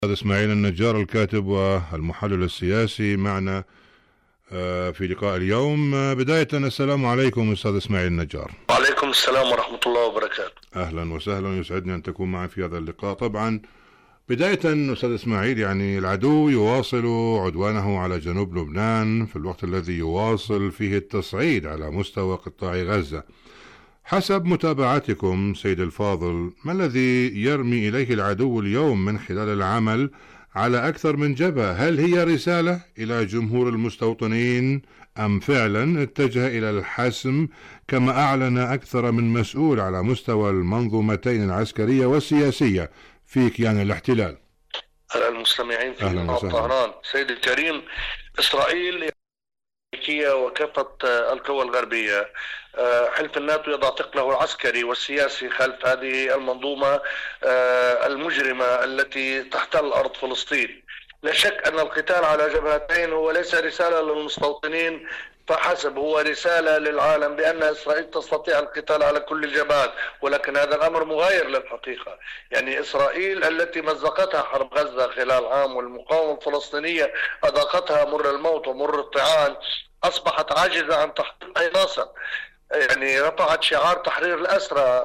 هذا إسماعيل النجار الكاتب والمحلل السياسي معنا في لقاء اليوم. بداية السلام عليكم أستاذ إسماعيل النجار. وعليكم السلام ورحمة الله وبركاته. أهلا وسهلا، يسعدني أن تكون معي في هذا اللقاء. طبعا بداية أستاذ إسماعيل، يعني العدو يواصل عدوانه على جنوب لبنان في الوقت الذي يواصل فيه التصعيد على مستوى قطاع غزة. حسب متابعتكم سيد الفاضل، ما الذي يرمي إليه العدو اليوم من خلال العمل على أكثر من جبهة؟ هل هي رسالة إلى جمهور المستوطنين أم فعلا اتجه إلى الحسم كما أعلن أكثر من مسؤول على مستوى المنظومتين العسكرية والسياسية في كيان الاحتلال؟ المستمعين في طهران، سيد الكريم، إسرائيل وكافة القوى الغربية، حلف الناتو يضع ثقله العسكري والسياسي خلف هذه المنظومة المجرمة التي تحتل أرض فلسطين. لا شك أن القتال على جبهتين هو ليس رسالة للمستوطنين فحسب، هو رسالة للعالم بأن إسرائيل تستطيع القتال على كل الجبهات، ولكن هذا الأمر مغاير للحقيقة. يعني إسرائيل التي مزقتها حرب غزة خلال عام والمقاومة الفلسطينية أذاقتها مر الموت ومر الطعان، أصبحت عاجزة عن تحقيق أي نصر. يعني رفعت شعار تحرير الأسرى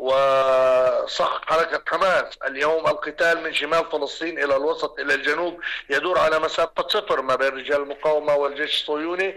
وصح حركة حماس. اليوم القتال من شمال فلسطين إلى الوسط إلى الجنوب يدور على مسافة صفر ما بين رجال المقاومة والجيش الصهيوني.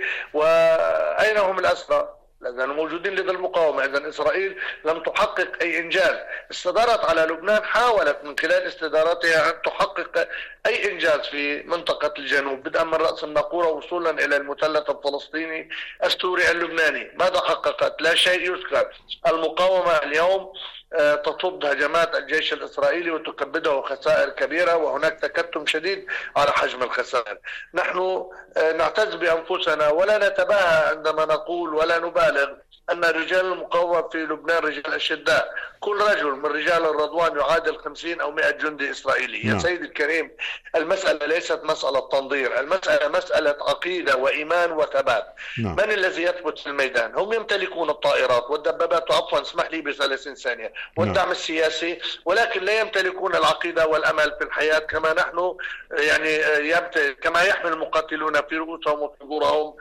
وأين هم الأسرى؟ لأن موجودين لدى المقاومة. إذن إسرائيل لم تحقق أي إنجاز. استدارت على لبنان، حاولت من خلال استداراتها أن تحقق أي إنجاز في منطقة الجنوب، بدءا من رأس الناقورة وصولا إلى المثلث الفلسطيني السوري اللبناني. ماذا حققت؟ لا شيء يذكر. المقاومة اليوم تطب هجمات الجيش الإسرائيلي وتكبده خسائر كبيرة، وهناك تكتم شديد على حجم الخسائر. نحن نعتز بأنفسنا ولا نتباهى عندما نقول ولا نبالغ أن رجال المقاومة في لبنان رجال أشداء. كل رجل من رجال الرضوان يعادل 50 أو 100 جندي إسرائيلي. يا سيد الكريم، المسألة ليست مسألة تنظير، المسألة مسألة عقيدة وإيمان وثبات. من الذي يثبت في الميدان؟ هم يمتلكون الطائرات والدبابات، عفوا اسمح لي ب30 ثانية، والدعم السياسي، ولكن لا يمتلكون العقيدة والأمل في الحياة كما نحن، يعني كما يحمل المقاتلون في رؤوسهم وفي ظهورهم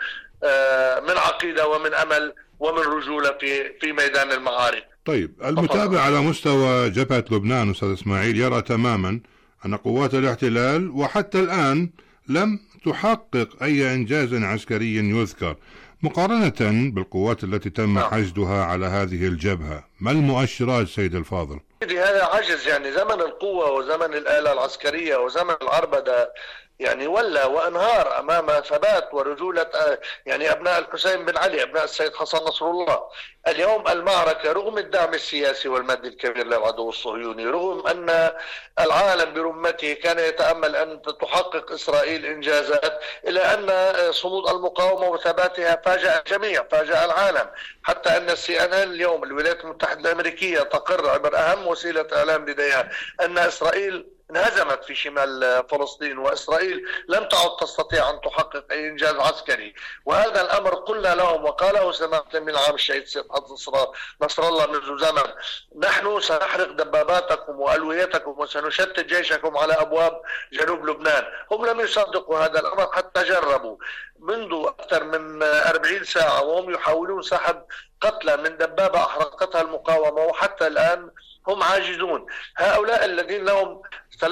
من عقيدة ومن أمل ومن رجولة في ميدان المعارك. طيب، المتابع على مستوى جبهة لبنان أستاذ إسماعيل يرى تماما أن قوات الاحتلال وحتى الآن لم تحقق أي إنجاز عسكري يذكر مقارنة بالقوات التي تم حشدها على هذه الجبهة. ما المؤشرات سيد الفاضل؟ هذا عجز. يعني زمن القوة وزمن الآلة العسكرية وزمن العربدة يعني ولى وانهار امام ثبات ورجولة يعني ابناء الحسين بن علي، ابناء السيد حسن نصر الله. اليوم المعركة رغم الدعم السياسي والمادي الكبير للعدو الصهيوني، رغم ان العالم برمته كان يتأمل ان تحقق اسرائيل انجازات، الى ان صمود المقاومة وثباتها فاجأ الجميع، فاجأ العالم، حتى ان CNN اليوم الولايات المتحدة الامريكية تقر عبر اهم وسيلة اعلام لديها ان اسرائيل انهزمت في شمال فلسطين، وإسرائيل لم تعد تستطيع أن تحقق أي إنجاز عسكري. وهذا الأمر قلنا لهم وقاله سماحة من عام الشهيد سيد نصر الله منذ زمن: نحن سنحرق دباباتكم وألويتكم وسنشتت جيشكم على أبواب جنوب لبنان. هم لم يصدقوا هذا الأمر حتى جربوا منذ أكثر من 40 ساعة وهم يحاولون سحب قتلى من دبابة أحرقتها المقاومة، وحتى الآن هم عاجزون. هؤلاء الذين لهم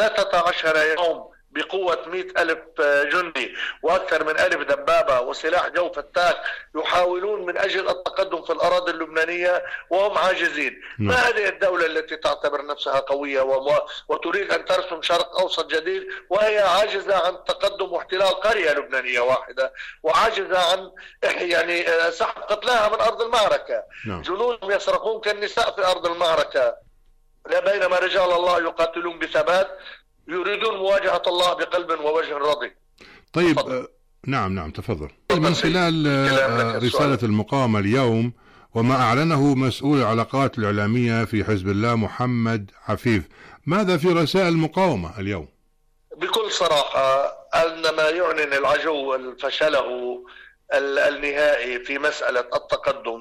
13 يوم بقوة 100,000 جندي وأكثر من 1000 دبابة وسلاح جو فتاك يحاولون من أجل التقدم في الأراضي اللبنانية وهم عاجزين. ما هذه الدولة التي تعتبر نفسها قوية وتريد أن ترسم شرق أوسط جديد وهي عاجزة عن تقدم واحتلال قرية لبنانية واحدة، وعاجزة عن يعني سحب قتلاها من أرض المعركة؟ جنودهم يصرخون كالنساء في أرض المعركة، بينما رجال الله يقاتلون بثبات يريدون مواجهة الله بقلب ووجه راضي. طيب، نعم تفضل. من خلال رسالة المقاومة اليوم وما أعلنه مسؤول العلاقات الإعلامية في حزب الله محمد عفيف، ماذا في رسائل المقاومة اليوم؟ بكل صراحة عندما يعلن العدو فشله النهائي في مسألة التقدم،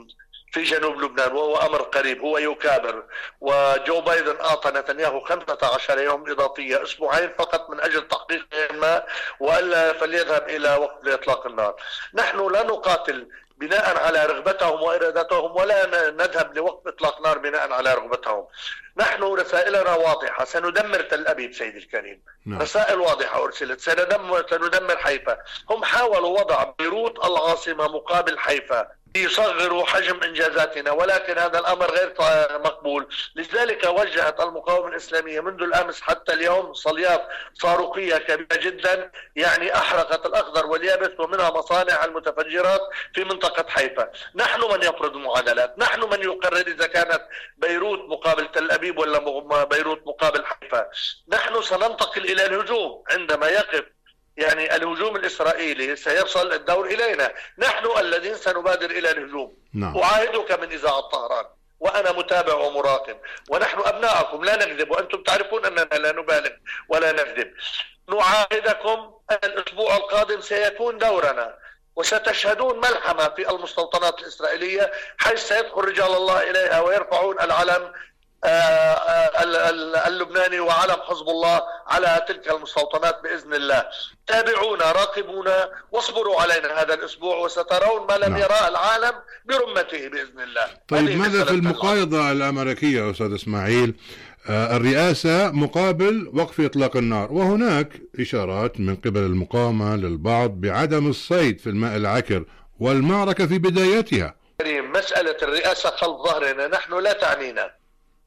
في جنوب لبنان، وهو أمر قريب، هو يكابر. وجو بايدن أعطى نتنياهو 15 يوم إضافية، أسبوعين فقط، من أجل تحقيق ما، وإلا فليذهب إلى وقف إطلاق النار. نحن لا نقاتل بناء على رغبتهم وإرادتهم، ولا نذهب لوقف إطلاق نار بناء على رغبتهم. نحن رسائلنا واضحة: سندمر تل أبيب سيدي الكريم. رسائل واضحة أرسلت: سندمر حيفا. هم حاولوا وضع بيروت العاصمة مقابل حيفا يصغروا حجم إنجازاتنا، ولكن هذا الأمر غير مقبول. لذلك وجهت المقاومة الإسلامية منذ الأمس حتى اليوم صليات صاروخية كبيرة جدا، يعني أحرقت الأخضر واليابس، ومنها مصانع المتفجرات في منطقة حيفا. نحن من يفرض المعادلات، نحن من يقرر إذا كانت بيروت مقابل تل أبيب ولا بيروت مقابل حيفا. نحن سننتقل إلى الهجوم عندما يقف يعني الهجوم الإسرائيلي، سيصل الدور إلينا، نحن الذين سنبادر إلى الهجوم. أعاهدك من إذاعة طهران، وأنا متابع ومراقب، ونحن أبناءكم لا نكذب، وأنتم تعرفون أننا لا نبالغ ولا نكذب. نعاهدكم أن الأسبوع القادم سيكون دورنا، وستشهدون ملحمة في المستوطنات الإسرائيلية، حيث سيدخل رجال الله إليها ويرفعون العلم اللبناني وعلم حزب الله على تلك المستوطنات بإذن الله. تابعونا، راقبونا، واصبروا علينا هذا الأسبوع، وسترون ما لم يراه العالم برمته بإذن الله. طيب، ماذا في المقايضة الأمريكية أستاذ إسماعيل؟ الرئاسة مقابل وقف إطلاق النار، وهناك إشارات من قبل المقاومة للبعض بعدم الصيد في الماء العكر والمعركة في بدايتها. مسألة الرئاسة خلف ظهرنا، نحن لا تعنينا،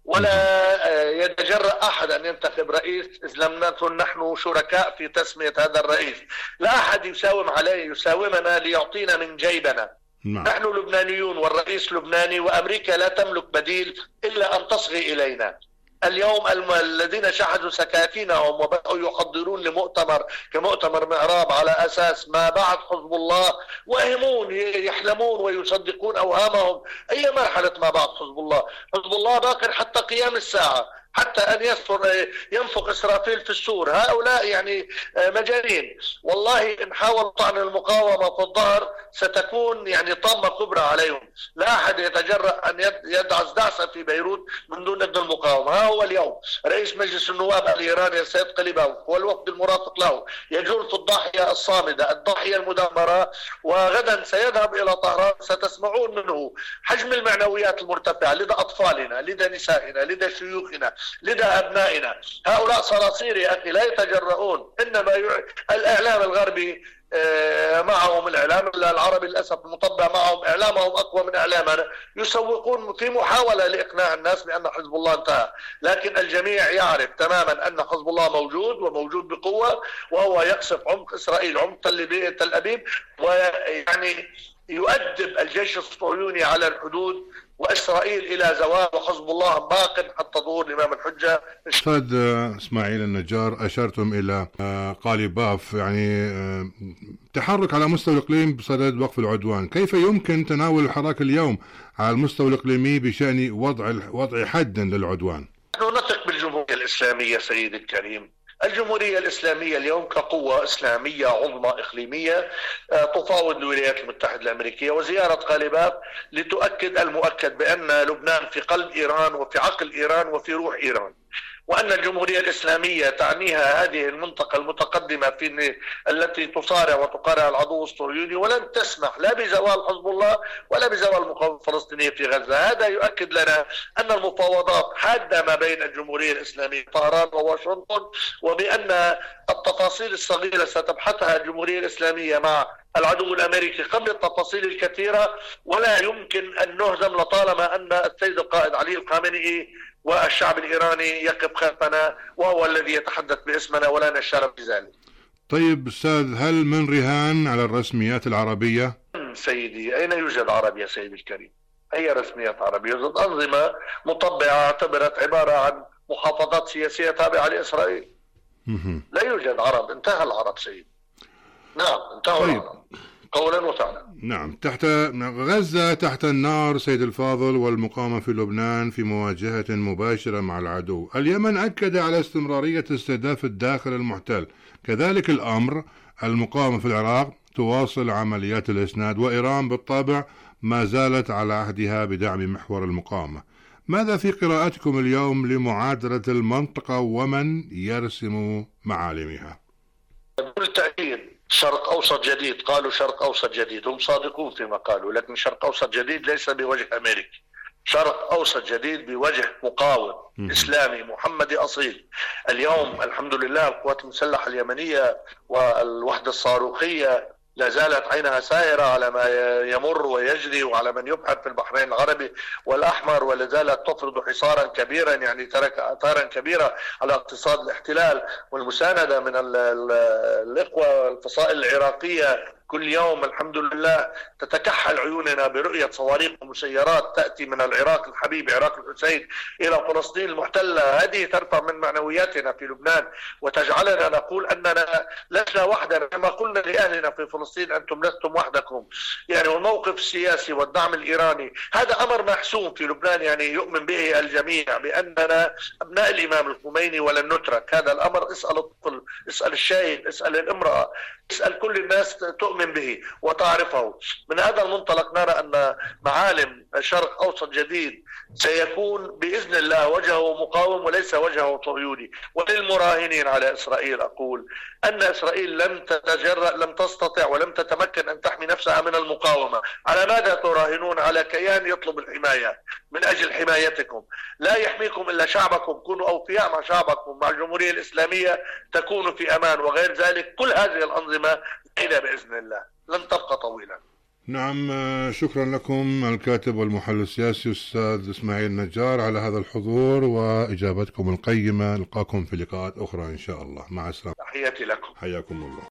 ولا يتجرأ أحد أن ينتخب رئيس إذ لم نكن نحن شركاء في تسمية هذا الرئيس. لا أحد يساومنا ليعطينا من جيبنا. نحن لبنانيون، والرئيس لبناني، وأمريكا لا تملك بديل إلا أن تصغي إلينا. اليوم الذين شحذوا سكاكينهم وبدأوا يحضرون لمؤتمر كمؤتمر معراب على أساس ما بعد حزب الله، وهمون يحلمون ويصدقون أوهامهم. أي مرحلة ما بعد حزب الله؟ حزب الله باق حتى قيام الساعة، حتى أن ينفخ إسرافيل في السور. هؤلاء يعني مجانين. والله إن حاول طعن المقاومة في الظهر ستكون يعني طامة كبرى عليهم. لا أحد يتجرأ أن يدعس دعسة في بيروت من دون إذن المقاومة. ها هو اليوم رئيس مجلس النواب الإيراني السيد قليباف والوفد المرافق له يجول في الضاحية الصامدة، الضاحية المدمرة، وغدا سيذهب إلى طهران. ستسمعون منه حجم المعنويات المرتفعة لدى أطفالنا، لدى نسائنا، لدى شيوخنا، لدى أبنائنا. هؤلاء صراصير يا أخي، لا يتجرؤون. إنما الإعلام الغربي معهم، الإعلام العربي للأسف المطبع معهم، إعلامهم أقوى من إعلامنا، يسوقون في محاولة لإقناع الناس بأن حزب الله انتهى. لكن الجميع يعرف تماما أن حزب الله موجود، وموجود بقوة، وهو يقصف عمق إسرائيل، عمق تل أبيب، ويعني يؤدب الجيش الصهيوني على الحدود وإسرائيل إلى زوال، وحزب الله باق حتى ظهور الإمام الحجة. أستاذ إسماعيل النجار، أشرتم إلى قليباف، يعني تحرك على مستوى الإقليم بصدد وقف العدوان. كيف يمكن تناول الحراك اليوم على المستوى الإقليمي بشأن وضع حد للعدوان؟ نحن نثق بالجمهورية الإسلامية سيدي الكريم. الجمهورية الإسلامية اليوم كقوة إسلامية عظمى إقليمية تفاوض الولايات المتحدة الأمريكية، وزيارة قليباف لتؤكد المؤكد بأن لبنان في قلب إيران، وفي عقل إيران، وفي روح إيران، وأن الجمهورية الإسلامية تعنيها هذه المنطقة المتقدمة التي تصارع وتقارع العدو الصهيوني، ولن تسمح لا بزوال حزب الله ولا بزوال المقاومة الفلسطينية في غزة. هذا يؤكد لنا أن المفاوضات حادة ما بين الجمهورية الإسلامية طهران وواشنطن، وبأن التفاصيل الصغيرة ستبحثها الجمهورية الإسلامية مع العدو الأمريكي قبل التفاصيل الكثيرة. ولا يمكن أن نهزم لطالما أن السيد القائد علي الخامنئي والشعب الإيراني يقف خلفنا، وهو الذي يتحدث باسمنا، ولنا الشرف بذلك. طيب أستاذ، هل من رهان على الرسميات العربية؟ سيدي، أين يوجد عرب يا سيدي الكريم؟ أي رسميات عربية؟ يوجد أنظمة مطبعة اعتبرت عبارة عن محافظات سياسية تابعة لإسرائيل. لا يوجد عرب، انتهى العرب سيدي. نعم، انتهى العرب قولا وفعلا. نعم. تحت غزة تحت النار سيد الفاضل، والمقاومة في لبنان في مواجهة مباشرة مع العدو. اليمن أكد على استمرارية استهداف الداخل المحتل، كذلك الأمر المقاومة في العراق تواصل عمليات الإسناد، وإيران بالطبع ما زالت على عهدها بدعم محور المقاومة. ماذا في قراءتكم اليوم لمعادلة المنطقة ومن يرسم معالمها؟ بالتأكيد شرق أوسط جديد. قالوا شرق أوسط جديد، هم صادقون فيما قالوا، لكن شرق أوسط جديد ليس بوجه أمريكي. شرق أوسط جديد بوجه مقاوم إسلامي محمدي أصيل. اليوم الحمد لله القوات المسلحة اليمنية والوحدة الصاروخية لا زالت عينها سائرة على ما يمر ويجري وعلى من يبحث في البحرين العربي والأحمر، ولا زالت تفرض حصارا كبيرا يعني ترك آثارا كبيرة على اقتصاد الاحتلال، والمساندة من الإخوة الفصائل العراقية كل يوم الحمد لله تتكحل عيوننا برؤية صواريخ ومسيرات تأتي من العراق الحبيب عراق الحسين إلى فلسطين المحتلة. هذه ترفع من معنوياتنا في لبنان وتجعلنا نقول أننا لسنا وحدنا، كما قلنا لأهلنا في فلسطين أنتم لستم وحدكم. يعني والموقف السياسي والدعم الإيراني هذا أمر محسوم في لبنان، يعني يؤمن به الجميع بأننا أبناء الإمام الخميني ولن نترك. هذا الأمر اسأل الطفل، اسأل الشايب، اسأل الامرأة، اسأل كل الناس تؤمن به وتعرفه. من هذا المنطلق نرى أن معالم شرق أوسط جديد سيكون بإذن الله وجهه مقاوم وليس وجهه صهيوني. وللمراهنين على إسرائيل أقول أن إسرائيل لم تستطع ولم تتمكن أن تحمي نفسها من المقاومة. على ماذا تراهنون؟ على كيان يطلب الحماية من أجل حمايتكم. لا يحميكم إلا شعبكم، كونوا أوفياء مع شعبكم، مع الجمهورية الإسلامية تكونوا في أمان، وغير ذلك كل هذه الأنظمة إلى بإذن الله لن تبقى طويلا. نعم، شكرا لكم الكاتب والمحلل السياسي أستاذ إسماعيل نجار على هذا الحضور وإجابتكم القيمة. نلقاكم في لقاءات أخرى إن شاء الله. مع السلامة. تحياتي لكم. حياكم الله.